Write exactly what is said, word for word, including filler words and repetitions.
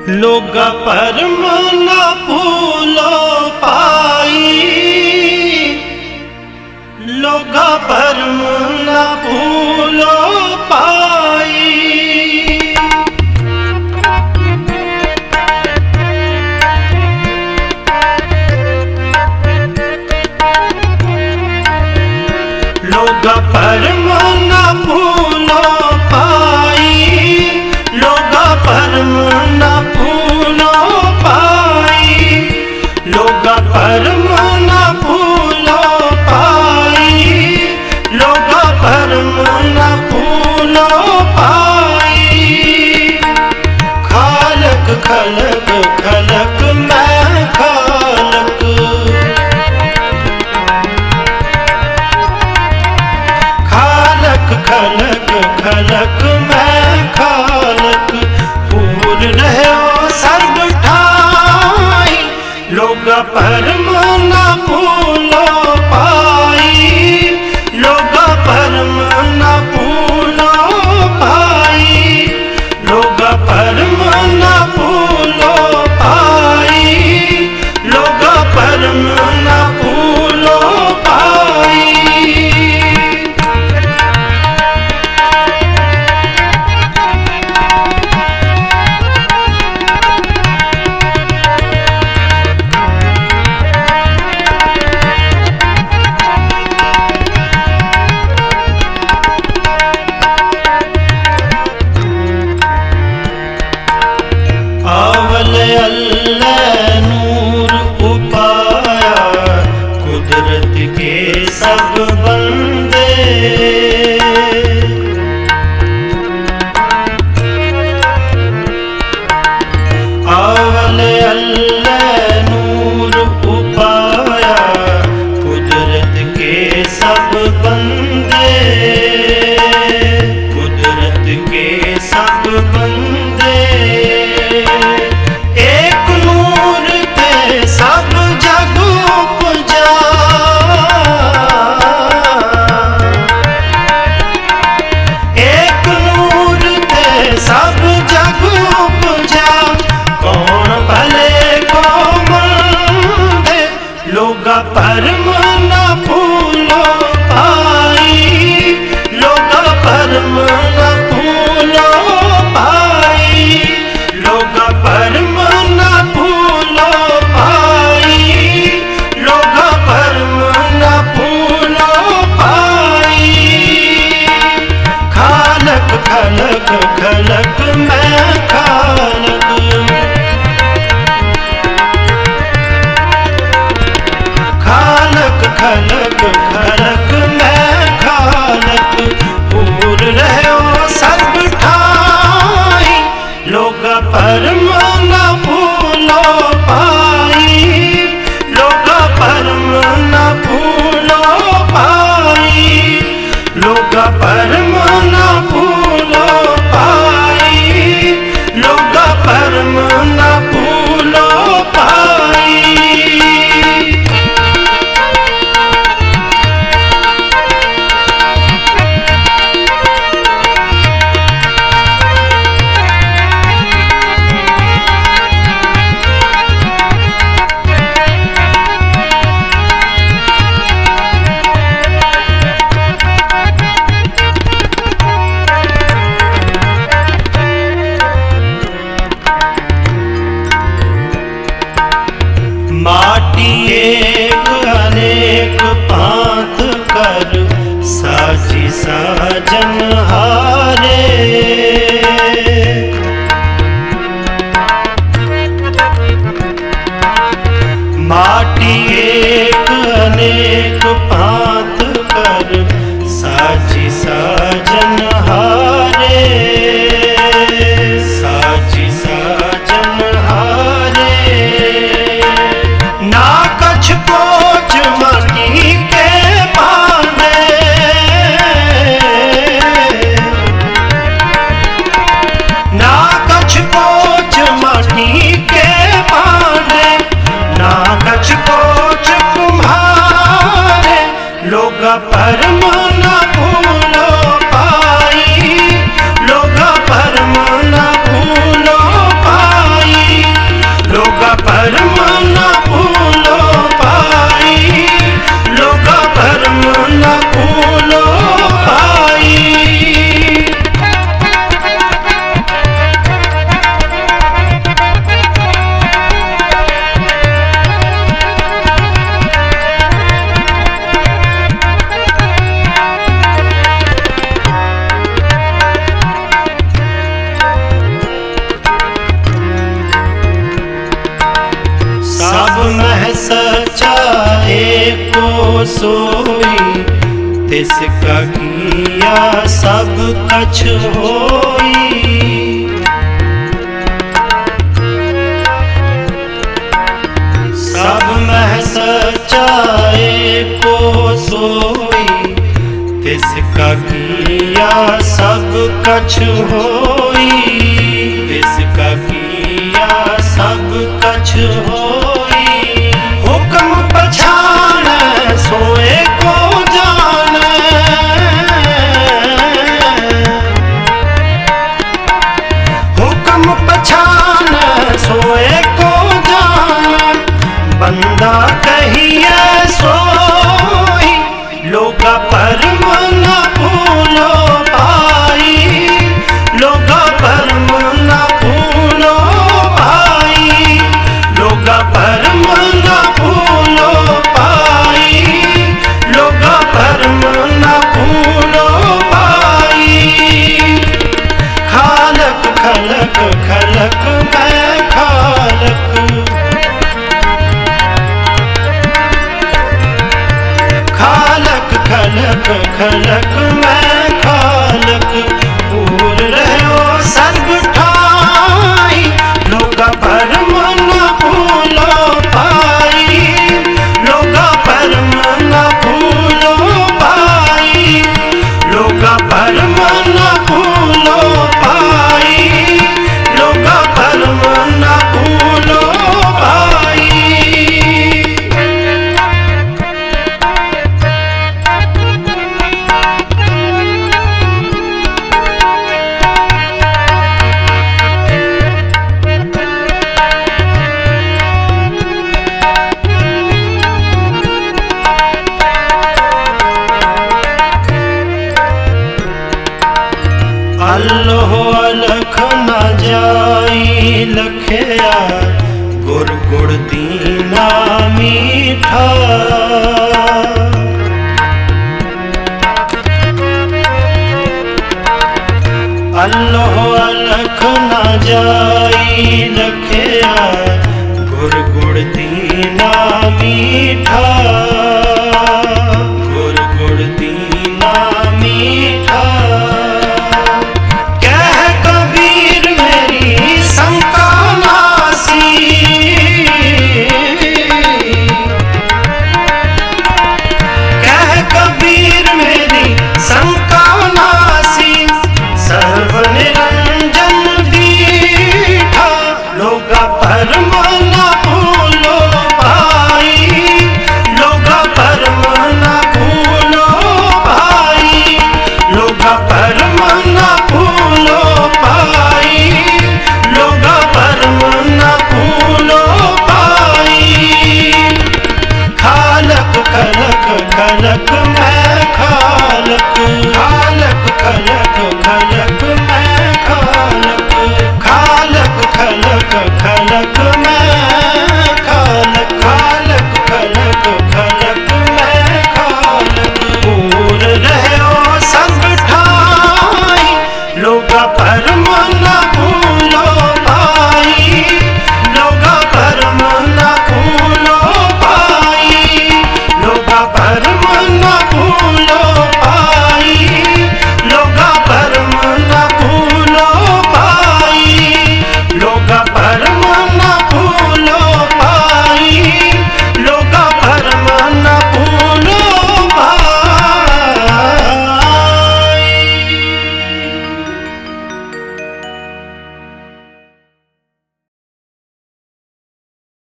लोग परम न भूलो पाई, लोग परम न भूलो पाई। लोग परम न भूलो पाई, लोग परम न भूलो पाई, लोग परम न भूलो पाई, लोग परम न भूलो पाई। खालक खलक खलक मैं खालक, खालक खलक खलक मैं खालक, पूर रहो सर्ब ठाई। लोग परम न भूलो पाई, लोग परम न भूलो पाई, लोग परम न भूलो पाई, लोग परम न भूलो पाई। अवल अल्लाह नूर उपाया, कुदरत के सब बंदे। अवल अल्लाह नूर उपाया, कुदरत के सब बंदे, कुदरत के सब बंदे। एक नूर ते सब जग उपजा, एक नूर ते सब जग उपजा। कौन भले को मंदे, लोग परम न भूलो पाई, लोग परम न भूलो पाई, लोग परम न भूलो पाई, लोग परम न भूलो पाई। खालक खलक खलक मैं खालक, खालक खलक खलक मैं खालक, पूर रहो सर्ब ठाई। लोग परम न भूलो पाई, लोग परम न भूलो पाई, लोग परम न भूलो पाई, सोई, तिसका किया सब कछ होई। सब मह सचाए को सोई, तिसका किया सब कछ होई। तिसका किया सब कछ होई। हुक्म पछाण सोए को जाने, हुक्म पछाण सोए को जाने। बंदा कहिए सोई, लोगा परम न भूलो भाई। लोगा परम न भूलो भाई। लोगा परम न भूलो भाई। लोगा परम न भूलो भाई। खालक खलक खलक मैं खालक, खालक खलक खलक मैं खालक। पूर रहो सर्ब ठाई, लोगा परम न भूलो भाई। लोगा परम न भूलो भाई। लोगा परम न भूलो भाई। लोगा परम न भूलो भाई। अल्लाह अलख न जाई लखया, गुर गुड़ दीना मीठा। अल्लाह